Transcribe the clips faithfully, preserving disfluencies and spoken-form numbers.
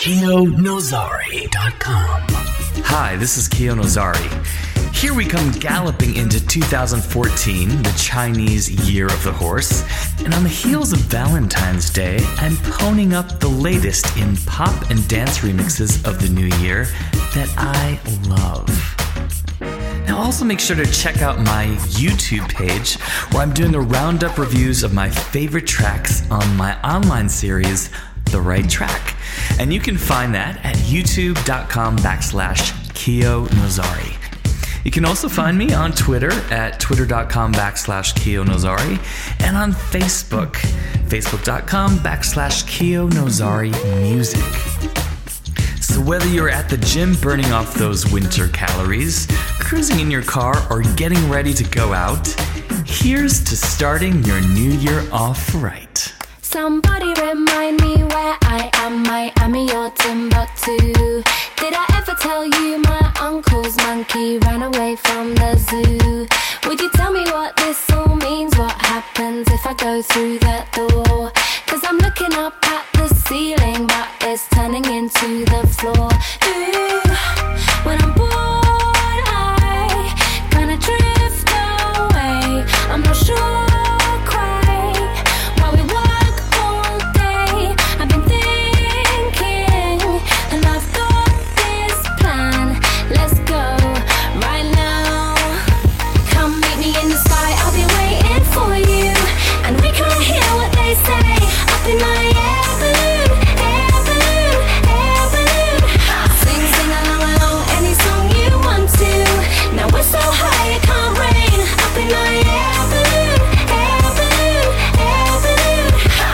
Keo Nozari dot com. Hi, this is Keo Nozari. Here we come galloping into two thousand fourteen, the Chinese Year of the Horse, and on the heels of Valentine's Day, I'm poning up the latest in pop and dance remixes of the new year that I love. Now also make sure to check out my YouTube page where I'm doing a roundup reviews of my favorite tracks on my online series, The Right Track. And you can find that at youtube.com backslash Keo Nozari. You can also find me on Twitter at twitter.com backslash Keo Nozari and on Facebook, facebook.com backslash Keo Nozari Music. So whether you're at the gym burning off those winter calories, cruising in your car, or getting ready to go out, here's to starting your new year off right. Somebody remind me where I am, Miami or Timbuktu. Did I ever tell you my uncle's monkey ran away from the zoo? Would you tell me what this all means? What happens if I go through that door? Cause I'm looking up at the ceiling, but it's turning into the floor. Ooh, when I'm bored, I kinda drift away. I'm not sure quite why we work all day. I've been thinking, and I've got this plan. Let's go right now. Come meet me in the sky, I'll be waiting for you. And we can't hear what they say up in my air balloon, air balloon, air balloon. Sing, sing along, along, any song you want to. Now we're so high it can't rain. Up in my air balloon, air balloon, air balloon.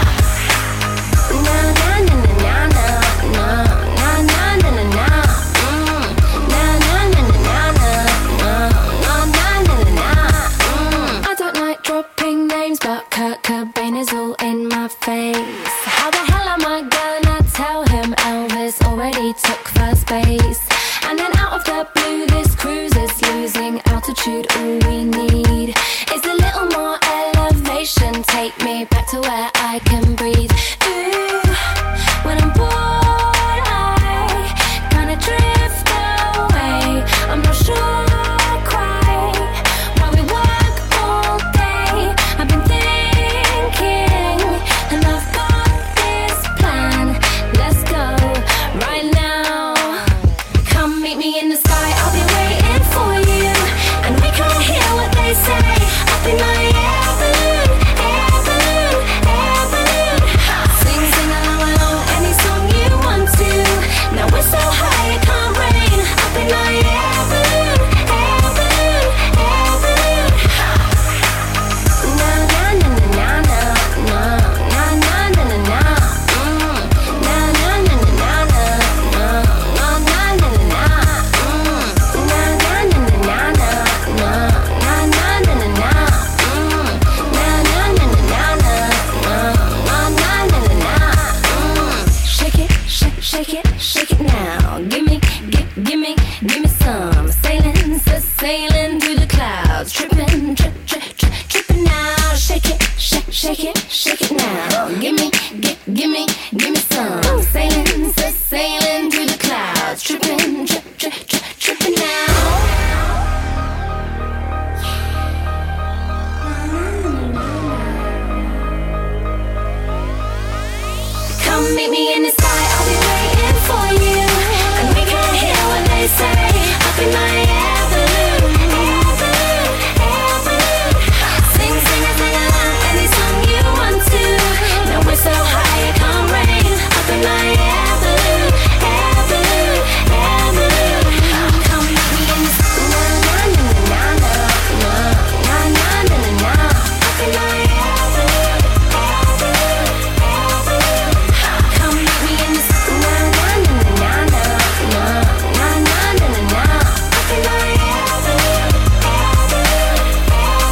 Na na na na na na na na na na na. Mm. Na na na na na na na na na na na. Mm. I don't like dropping names, but Kurt Cobain is all in my face. How the hell am I gonna tell him Elvis already took first base? And then out of the blue, this cruise is losing altitude. All we need is a little more elevation. Take me back to where I can breathe. Ooh, when I'm bored, I kinda drift away. I'm not sure quite why we work all day. I've been thinking, and I've got this plan. Let's go right now. Come meet me in the sky, I'll be waiting for you. And we can't hear what they say up in my air balloon, air balloon, air balloon. Sing, sing along, along, any song you want to. Now we're so high it can't rain. Up in my air balloon, air balloon, air balloon. Na na na na na na na na na na na. Mm. Na na na na na na na na na na na. Mm. Na na na na na na na na na na na na. Mm. Na na na na na na na na na na na. Mm. Shake it, shake, shake it, shake it now. Give me, give, give me, give me some. Sailing, sailing through the clouds, tripping, trip, trip, trip, tripping now. Shake it, shake, shake it, shake it now. Give me, give, give me, give me some. Sailing, sailing through the clouds, tripping, trip, trip, trip, tripping now. Come meet me in the sky, I'll be waiting for you. And we can't hear what they say up in my air balloon, air balloon, air balloon. Sing, sing, and sing along, any song you want to. Now we're so high it can't rain. Up in my air balloon, air balloon, air balloon. Come meet me in the sky, na na na na na na na na na na na. Up in my air balloon, air balloon, air balloon. Come meet me in the sky, na na na na na na na na na na na. Up in my air balloon, air balloon, air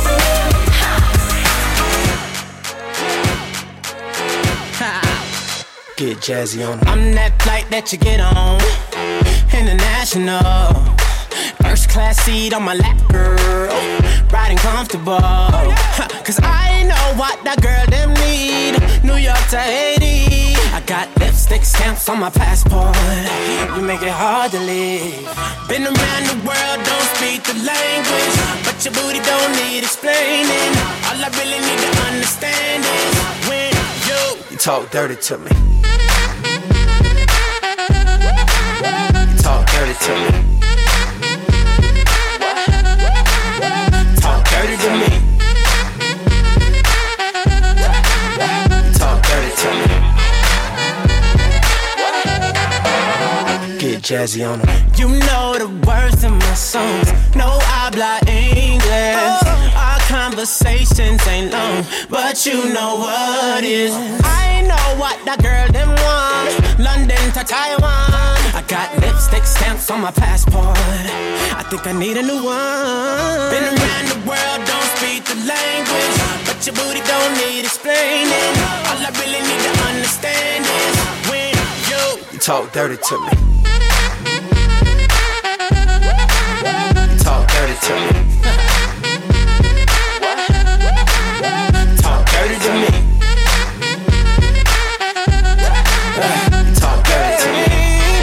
balloon. Get jazzy on. I'm that flight that you get on. International. First class seat on my lap, girl. Riding comfortable. Cause I know what that girl them need. New York to Haiti. I got lipstick stamps on my passport. You make it hard to leave. Been around the world, don't speak the language, but your booty don't need explaining. All I really need to understand is when you, you talk dirty to me. You talk dirty to me. Talk dirty to me. You talk dirty to me. Get jazzy on them. You know the words in my songs. No habla English. Our conversations ain't long, but you know what is. I know what that girl them want. London to Taiwan. I got lipstick stamps on my passport. I think I need a new one. Been around the world, don't speak the language, but your booty don't need explaining. All I really need to understand is when you, you talk dirty to me. Talk dirty to me. Talk dirty to me. Talk dirty to me.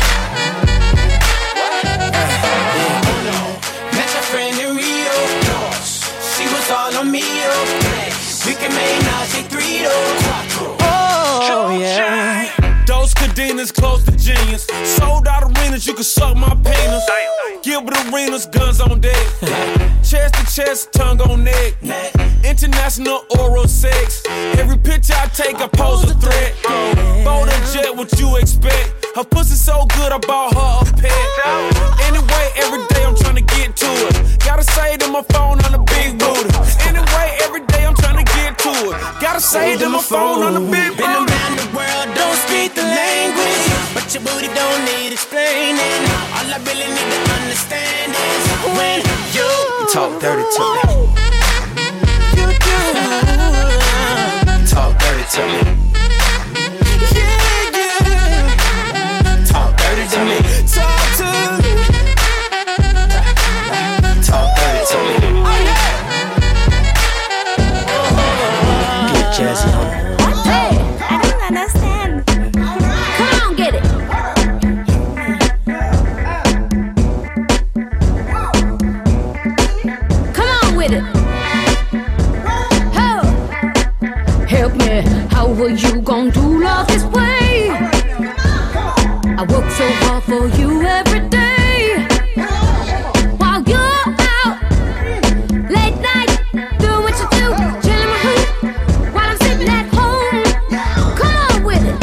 Met your friend in Rio. She was all on me. We can make Nazi three though. Oh yeah. Those cadenas close to genius. Sold out arenas, you can suck my penis. Gilbert Arenas, guns on deck. Chest to chest, tongue on neck. International oral sex. Every picture I take, I pose a threat. Bold and jet, what you expect? Her pussy so good, I bought her a pet. Anyway, every day I'm trying to get to it. Gotta say it in my phone on the big booty. Anyway, every day I'm trying to get to it. Gotta say it in my phone on the big booty. Been around the world, don't speak the language, but your booty don't need explaining. All I really need to understand is when you, you talk dirty to me. You do. Talk dirty to me. Yeah, yeah. Talk dirty to me. Talk to me. Talk dirty to me. Oh, yeah. Get jazzy on it. Hey, I don't understand. Come on, get it. Come on with it. Oh, help me. How are you gonna do love this way? I work so hard for you every day. While you're out late night, doing what you do, chilling with who? While I'm sitting at home. Come on with it.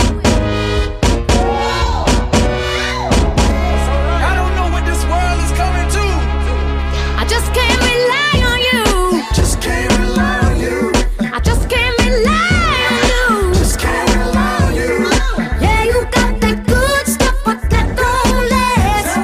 I don't know what this world is coming to. I just can't rely on you. Just can't rely on you. I just can't rely on you. Just can't rely on you. Yeah, you got that good stuff, but that don't last.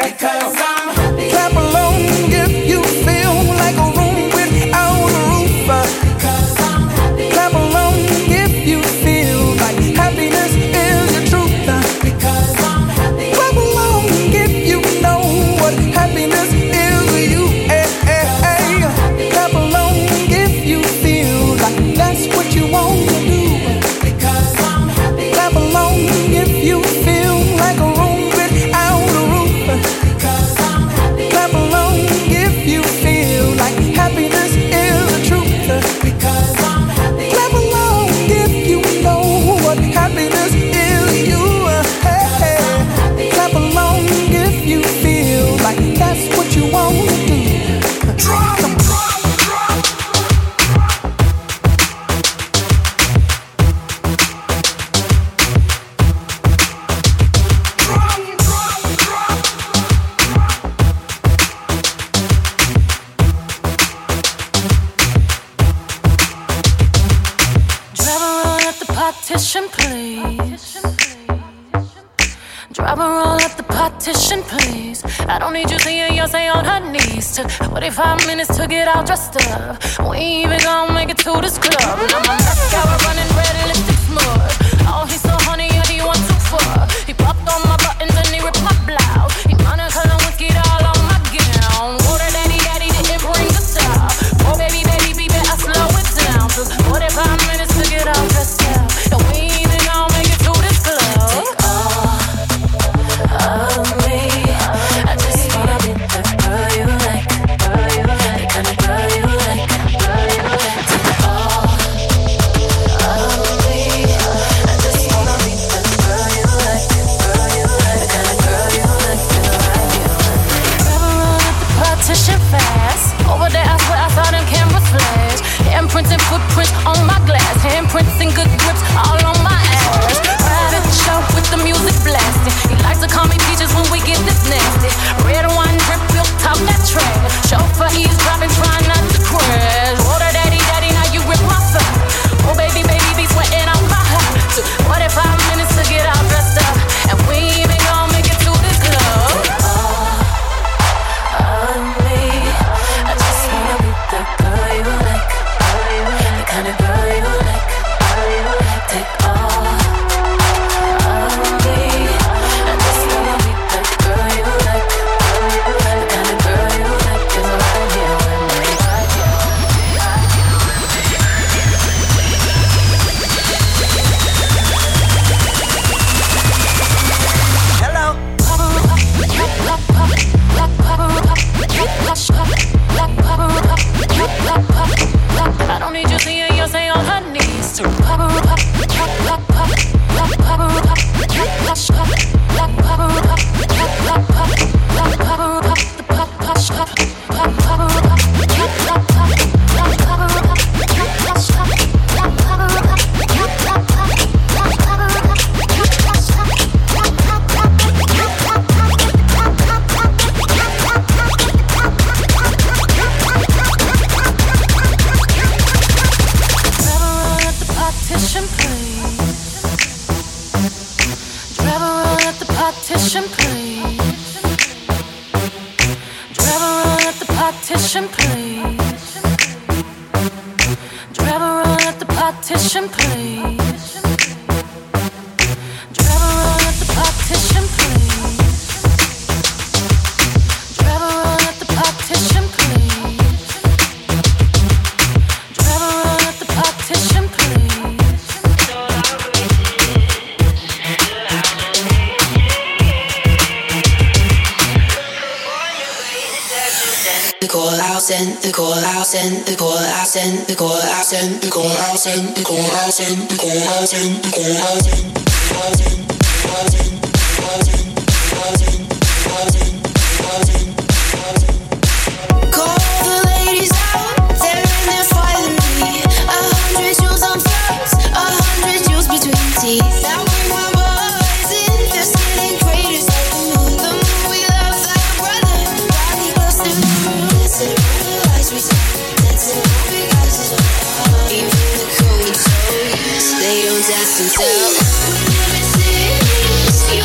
Because I'm happy. Clap along if you feel like a room without a roof. Because I'm happy. Clap along if you feel like happiness is the truth. Because I'm happy. Clap along if you know what happiness is to you. Hey, hey, hey. Clap along if you feel like that's what you want to do. Because I'm happy. Clap along if you feel like a room without a roof. Because I'm happy. Clap along if you feel like happiness is the truth. Because I'm happy. Clap along if you know what happiness is to you. Hey, hey. Clap along if you feel like that's what you want to do. Drop, drop, drop. Drive around at the partition, please. Drive around at the partition, please. I don't need you seeing Beyonce on her knees. Took forty-five minutes to get all dressed up. We ain't even gonna make it to this club. Now my mascara running red, lipstick smudge. Oh, he's so honey, yeah, he wants to fuck. He popped on my buttons and he ripped my blouse. He Monica Lewinsky all on my gown. Water daddy, daddy didn't bring the top. Oh, baby, baby, baby, I slow it down. Took forty-five minutes to get all dressed up. And we ain't even gonna make it to this club. Take all of me. I just wanna be the girl you like, girl you like, the kind of girl you like, girl you like. Take all of me. I just wanna be the girl you like, girl you like, the kind of girl you like, girl you like. Drive around at the partition fast. Over there, I swear I saw them cameras flash. Handprints and footprints on my glass. Handprints and good grips all on my ass. Private show with the music blasting. He likes to call me peaches when we get this nasty. Red wine drip, we'll talk that trash. Chauffeur eavesdropping, trying not to crash. Water daddy, daddy, now you rip my fur. Oh baby, baby, be sweating on my heart. Took forty-five minutes to get all dressed up. And we ain't even gonna make it to this club. All of me. I just wanna be the girl you like, girl you like, the kind of girl you like, girl you like. Take all of me. I just wanna be the girl you like, girl you like, the kind of girl you like. 'Cause I'm right here with me, right here. Hello. I don't need you seeing Beyonce on her knees. To pop her up, pop, pop, pop, pop, pop her up, pop, pop, pop, pop her up, pop, pop, pop, pop, pop her up, the pop, pop, pop, pop, pop her up, pop, pop, pop, pop, pop her up, pop, pop, pop, pop, pop her up, pop, pop, pop, pop, pop her up, Drive around at the partition, please. Drive around at the partition, please. Drive around at the partition, please. Drive around at the partition, please. Drive around at the partition, please. Drive around at the partition, please. The call out and the call out and the call out and the call out and the call out and the call out and the call out and the call out and the call out and the call out and the call out and the call out and the call out and the call out and call the ladies out, they're in there fighting me. A hundred jewels on flames, a hundred jewels between teeth. Now when my boys in, they're sitting greatest of the moon. The moon we love like a brother, body close to the moon. Dancing under the lights we turn, dancing on big houses on fire. Even the cold toes, they don't dance and tell. We never see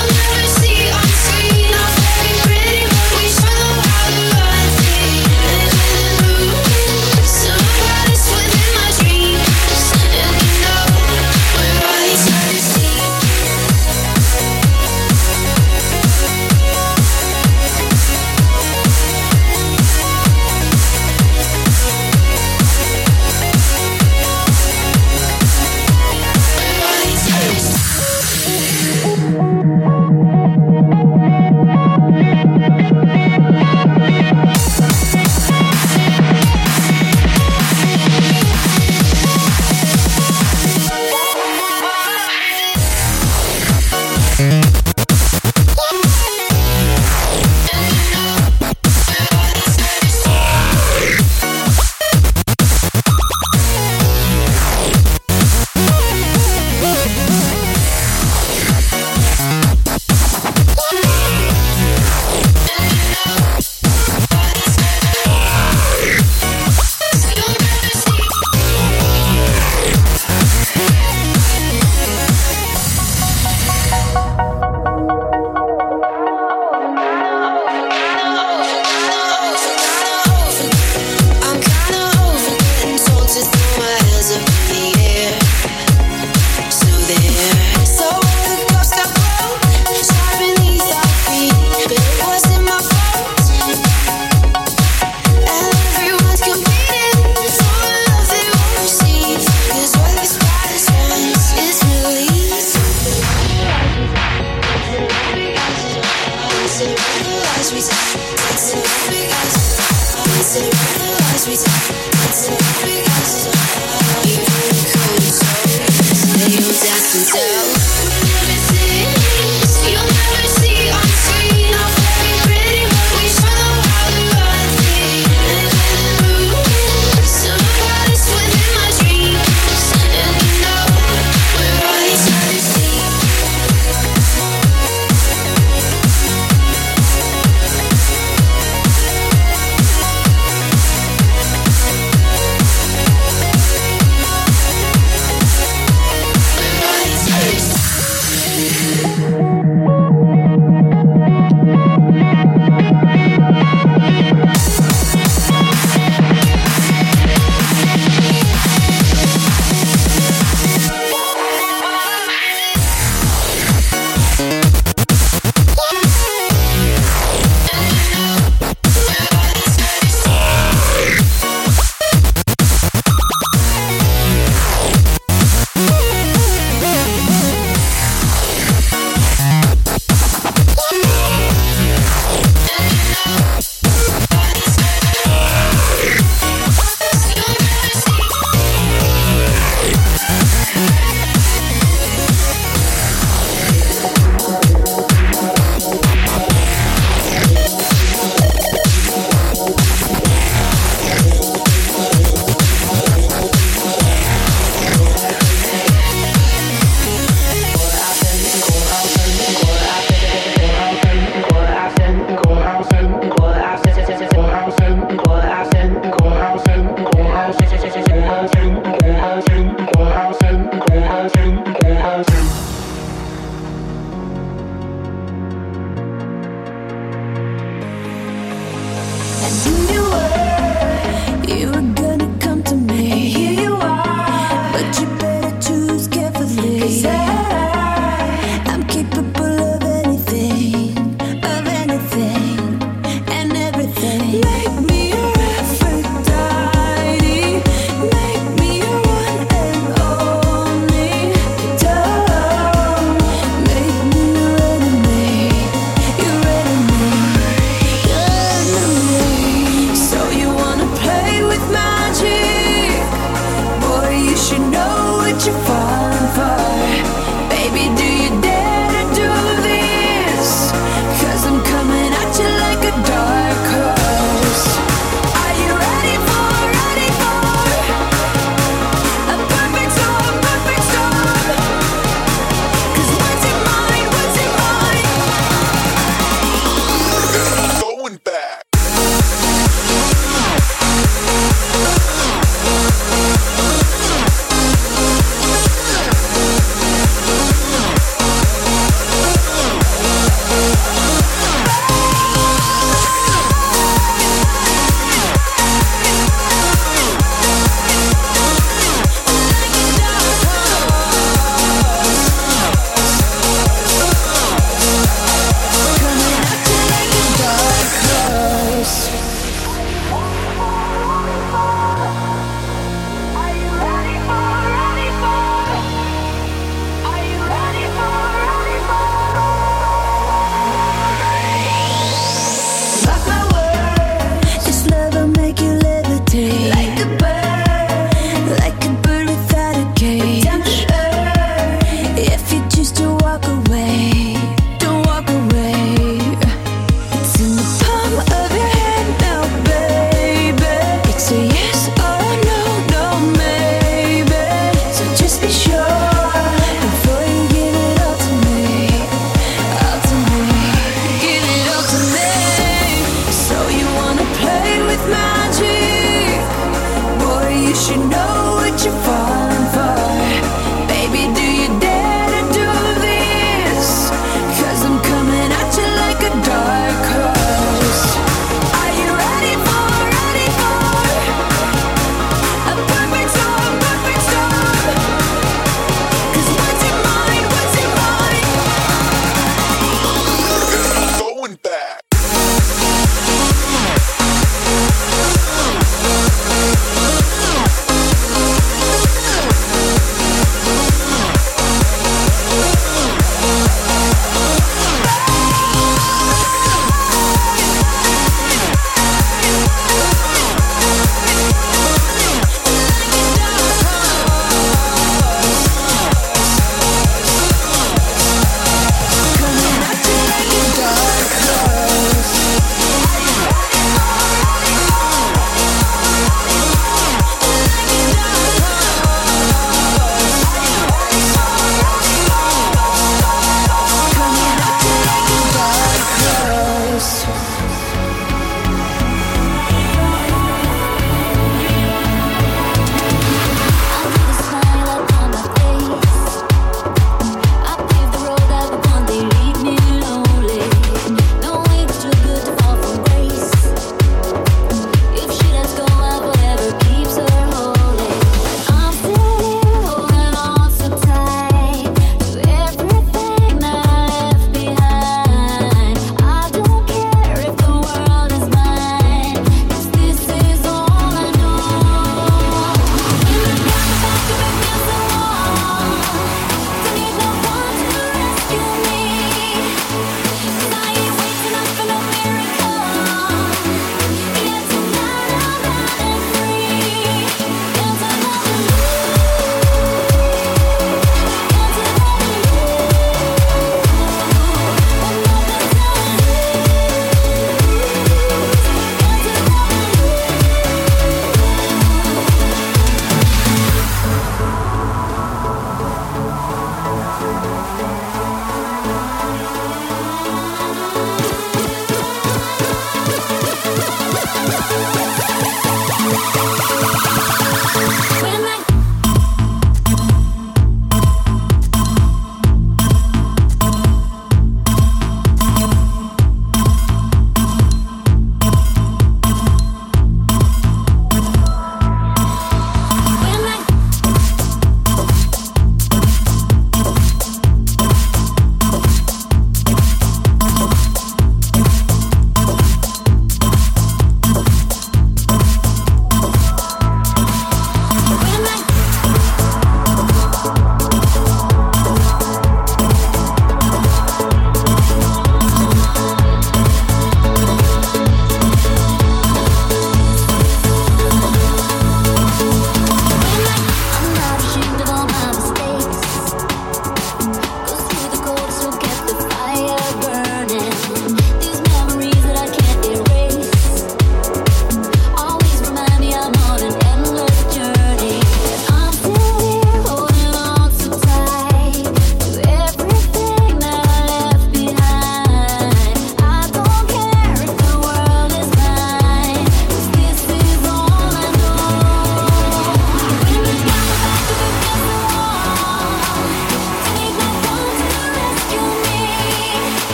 So you wanna play with my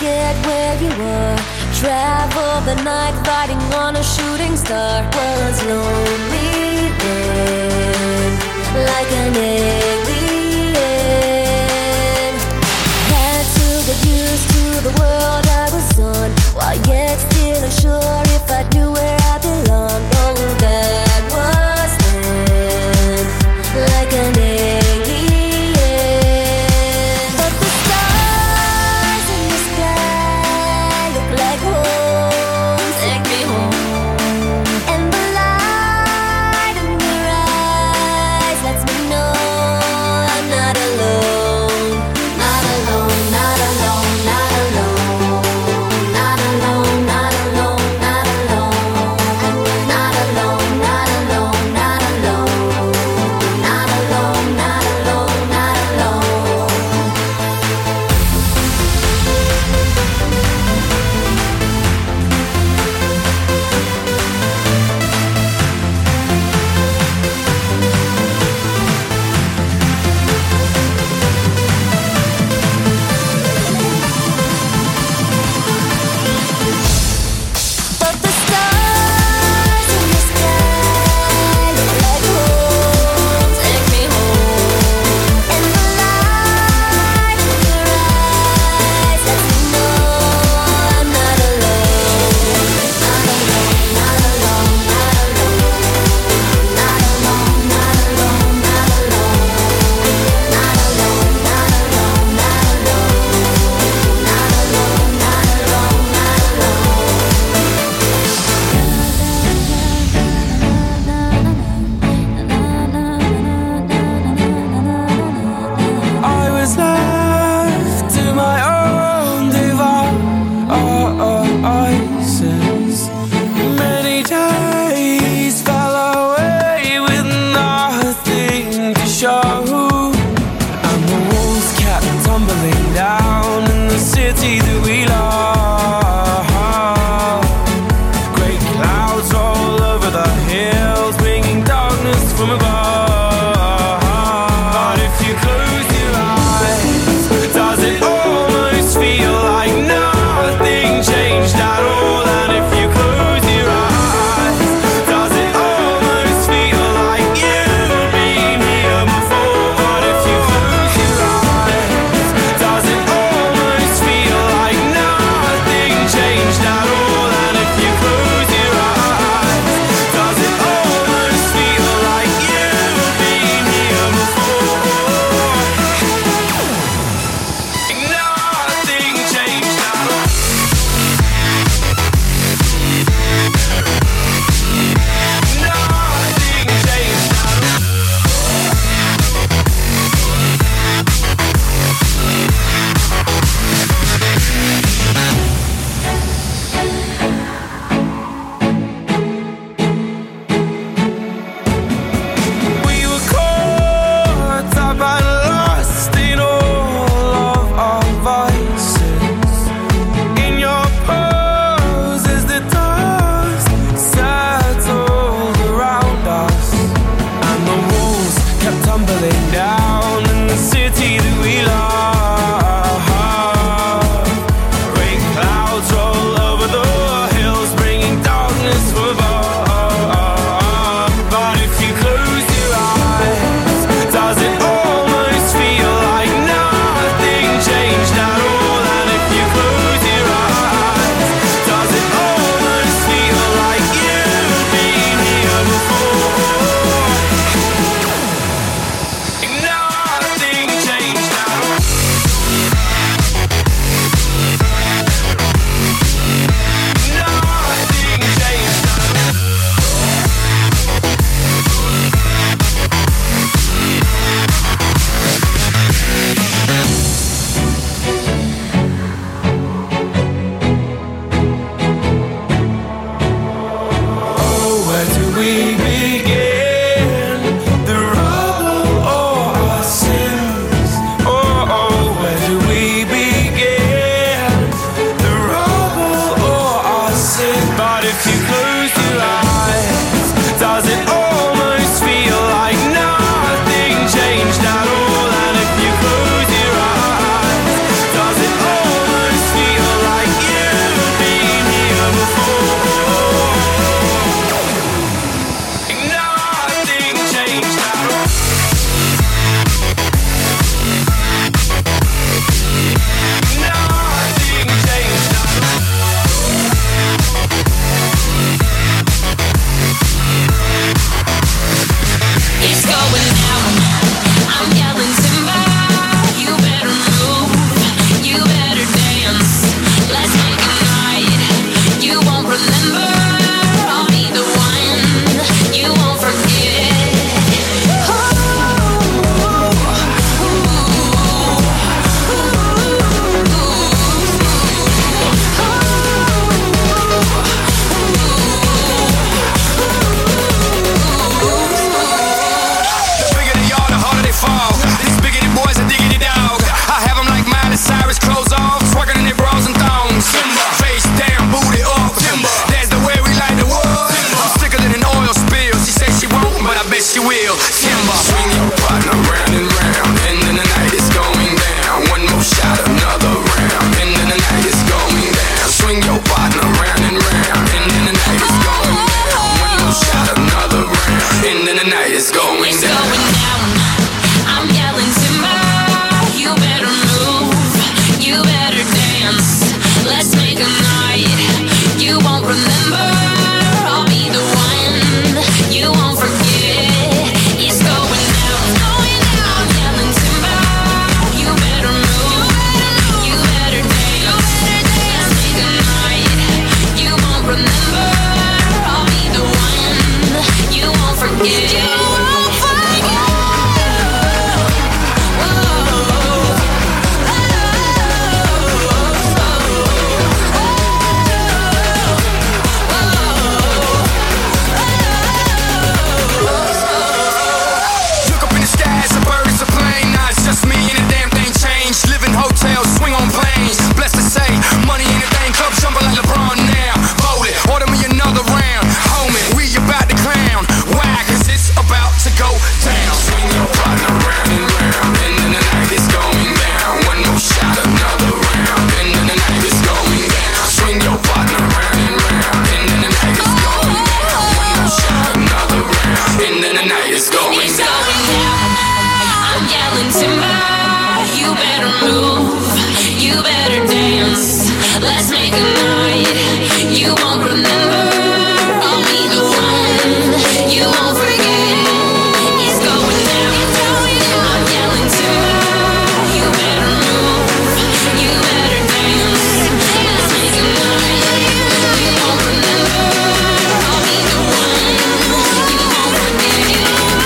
forget where you were. Travel the night fighting on a shooting star. Was lonely then, like an alien. Had to get used to the world I was on, while yet still unsure if I knew where I belonged. Oh, that was then, like an alien. But the stars in the sky look like home. Take me home. And the light in your eyes lets me know Let's make a night you won't remember. I'll be the one you won't forget. It's going down. I'm yelling too. You better move. You better dance. Let's make a night you won't remember. I'll be the one you won't forget.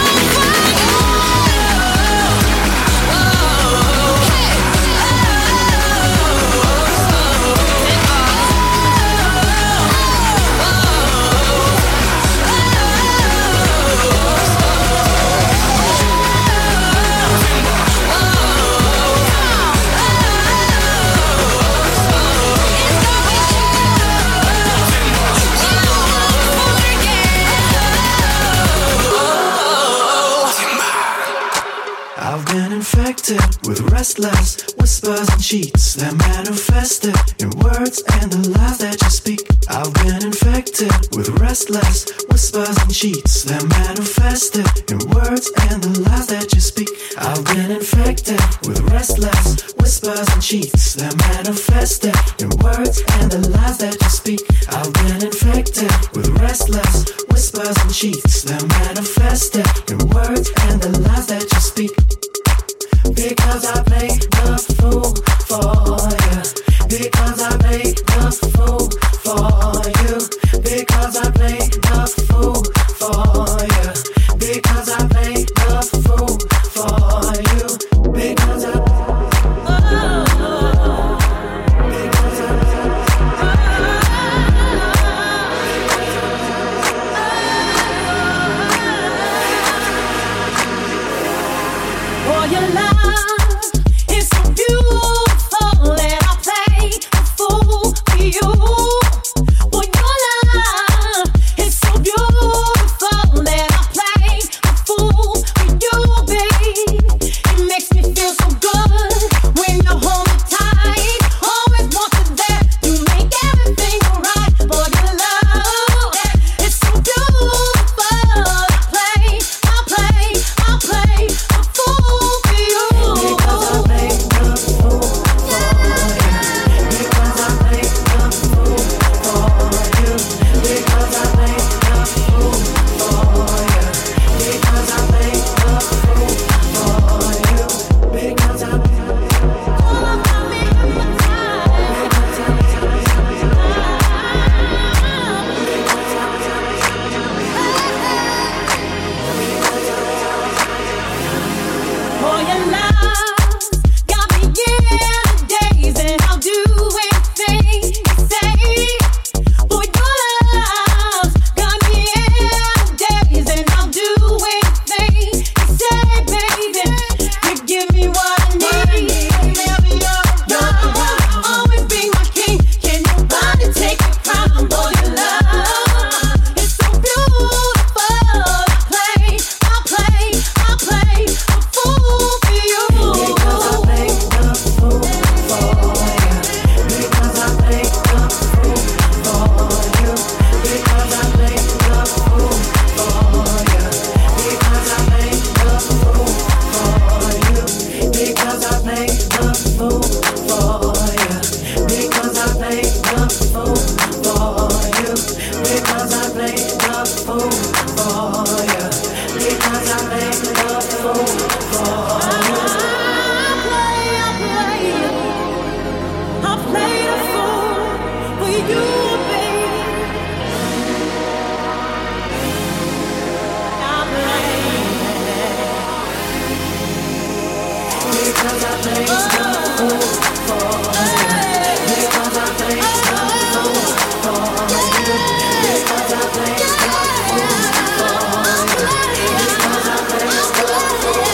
I've been infected with restless whispers and cheats that manifested in words and the lies that you speak. I've been infected with restless whispers and cheats that manifested in words and the lies that you speak. I've been infected with restless whispers and cheats that manifested in words and the lies that you speak. I've been infected with restless whispers and cheats that manifested in words and the lies that you speak. Because I play the fool for you. Because I play the fool for you. Because I play the fool for you. Because I play the fool for you. Because I Because I For your love is so beautiful, and I'll play the fool for you. For your love is so beautiful, and I'll play the fool for you, babe. It makes me feel so good when you hold me tight. Always want you there to make everything alright. For your love is so beautiful, I'll play, I'll play, I'll play the fool for you. Because I play the fool for you. Because I play the fool for you. Because I play the fool for you. Because I play the fool for you. Because I All about me in my For your love got me in the days, and I'll do anything you say. For your love got me in the days, and I'll do anything you say, baby. You give me what I need. Baby, you're wrong. Always be my king. Can nobody take your crown? For your love is so beautiful. I'll play, I'll play, I'll play the fool for you. Because I play the fool for you. Because I play the fool for you. Because I play the fool for you. Because I play the fool for you. Because I play the fool for you. Because I play the fool for you. Because I play the fool for you. Because I play the fool for you. I'll play, I'll play, I'll play the fool for you, baby. I'll play. Because I play the fool for you. Because I play the fool for you. Because I play the fool for you. Because I play the fool for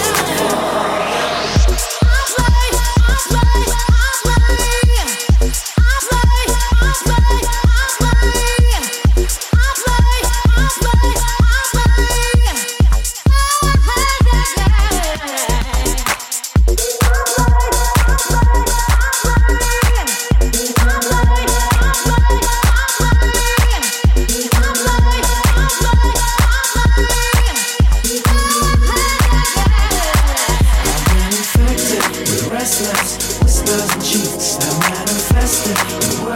restless whispers and cheats that manifested in words.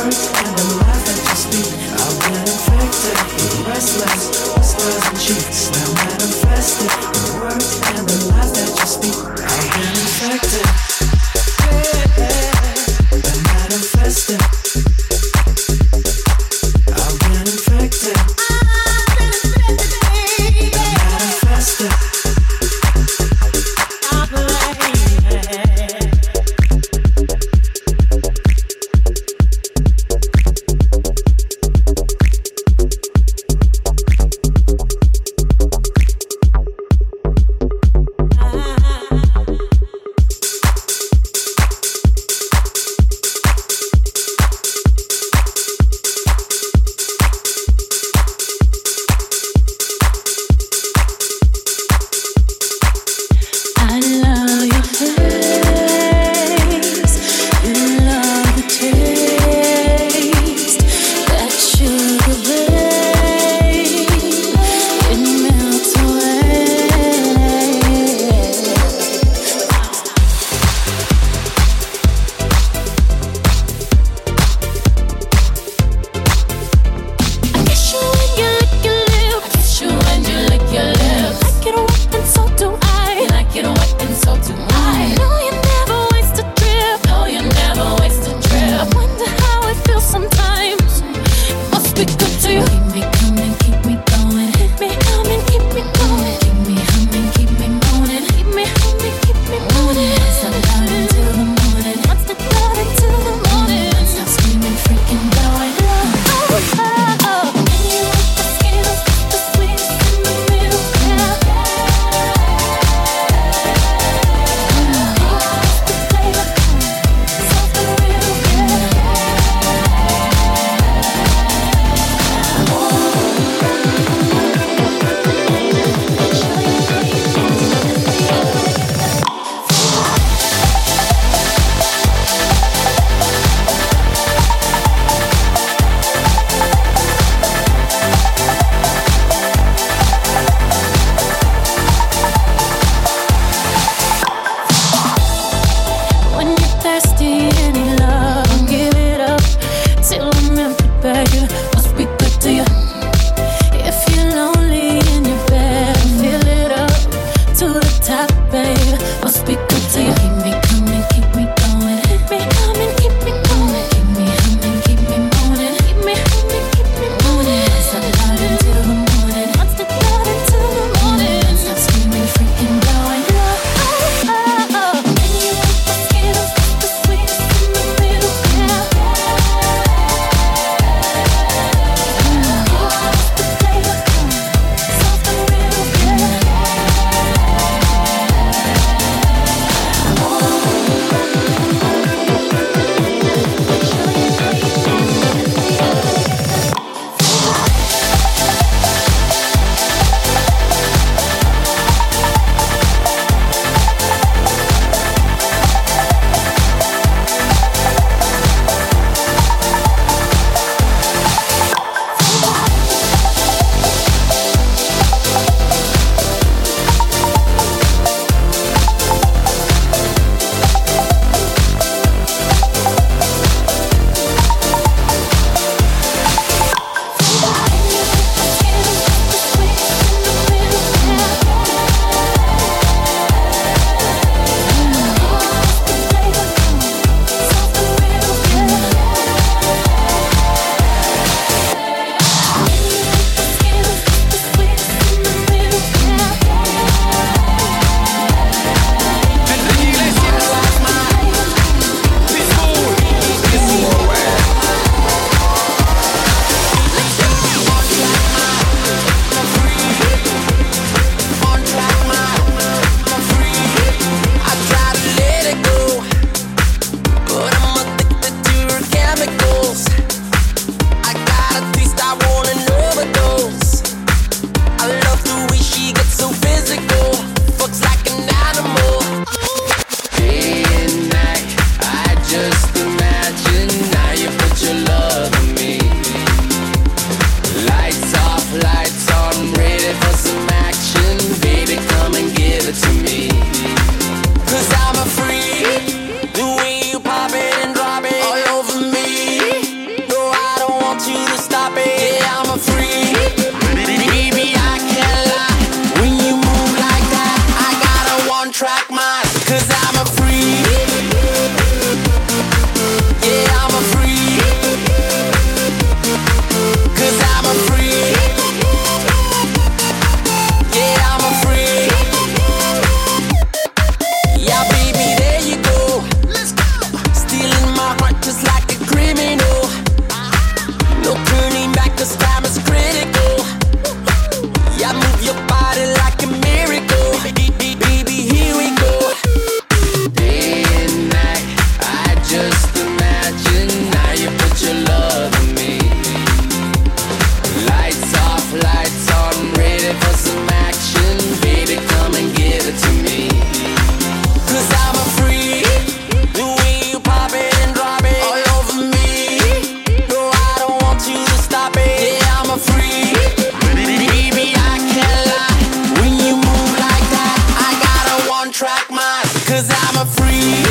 free.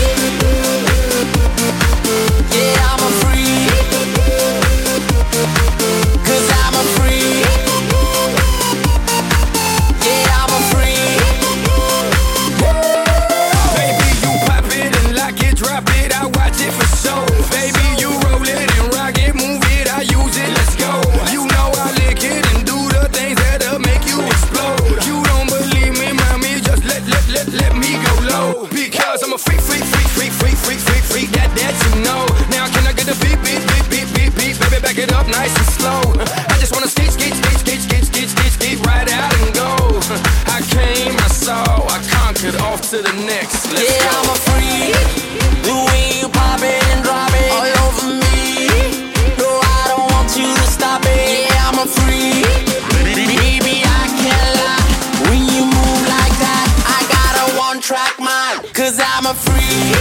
Yeah, I'm a free. Cause I'm a free. Yeah, I'm a free. Baby, you pop it and lock it, drop it, I watch it for show. Baby, you roll it and rock it, move it, I use it, let's go. You know I lick it and do the things that'll make you explode. You don't believe me, mommy, just let, let, let, let me go low. Because I'm a freak, freak, freak, freak, freak, freak, freak, freak, that, that you know. Now can I get the beat, beat, beat, beat, beat, beat, baby, back it up nice and slow. I just wanna skate, skate, skate, skate, skate, skate, skate, skate, right out and go. I came, I saw, I conquered, off to the next. Let's yeah, go. I'm a free. The way you pop it and drop it all over me. No, I don't want you to stop it. Yeah, I'm a free. Baby, I can't lie. When you move like that, I got a one-track mind. Cause I'm a free.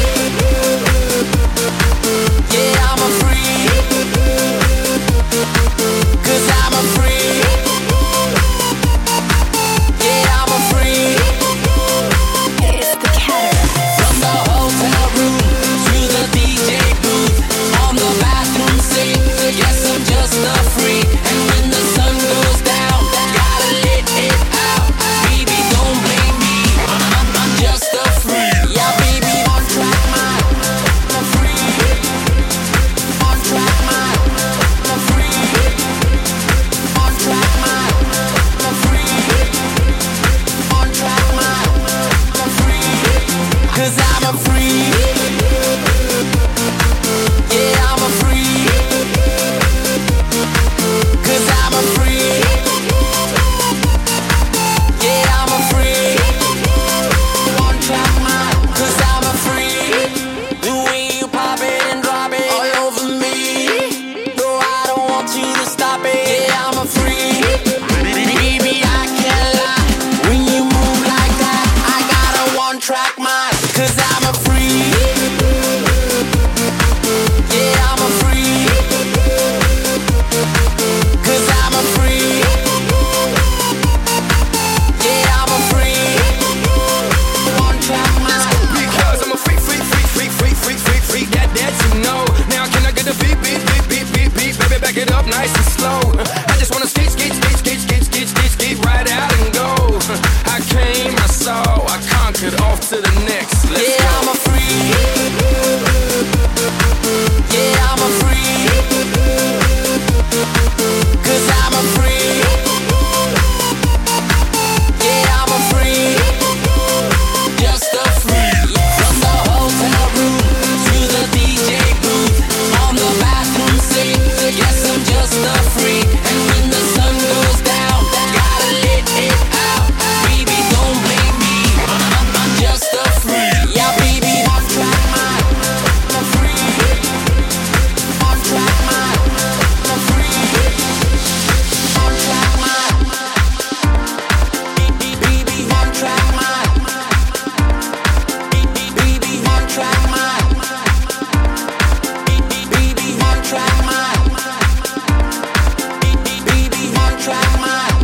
Yeah, I'm a free. Cause I'm a free. Yeah, I'm a free. It's the Catter. From the hotel room to the D J booth, on the bathroom sink, yes, I'm just a freak. And when the sun goes down, gotta let it out. Baby, don't blame me, I'm, I'm just a freak. Yeah, baby, on track mind, I'm a freak. On track mind, I'm a freak. On track mind, I'm a freak. On track mind, I'm a freak. Cause I'm a free. Yeah, I'm a free. Cause I'm a free. Yeah, I'm a free. One track mind. Cause I'm a free. The way you pop it and drop it all over me. No, I don't want you to stop it. Yeah, I'm a free. Baby, I can't lie. When you move like that, I got a one track mind. Cause I'm a free. Yeah, I'm a free. Cause I'm a free. Yeah, I'm a free. One track mind. Because I'm a freak, freak, freak, freak, freak, freak, freak, freak, that, that you know. Now can I get the beat, beat, beat, beat, beat, beat, baby, back it up nice and slow. I just wanna skate, skate, skate, skate, skate, skate, skate, skate, right out and go. I came, I saw, I conquered, off to the next. Let's yeah, go. I'm a free. Yeah, I'm a free. Cause I'm a free. Yeah, I'm a free. Just a free. From the hotel room to the D J booth, on the bathroom sink, yes, I'm just a freak. And when the sun goes down, gotta let it out. Baby, don't blame me, I'm, I'm just a freak. Yeah, baby, on track mind, I'm a freak. On track mind, I'm a freak. On track mind, baby, on track mind. Baby, on track mind. Baby, on track mind. Baby, on track mind.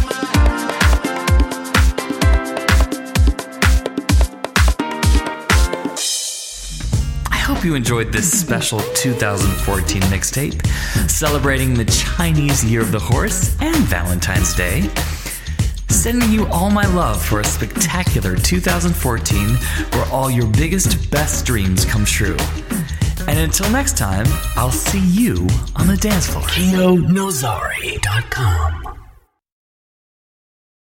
I hope you enjoyed this special two thousand fourteen mixtape celebrating the Chinese Year of the Horse and Valentine's Day. Sending you all my love for a spectacular two thousand fourteen where all your biggest, best dreams come true. And until next time, I'll see you on the dance floor. Keo Nozari dot com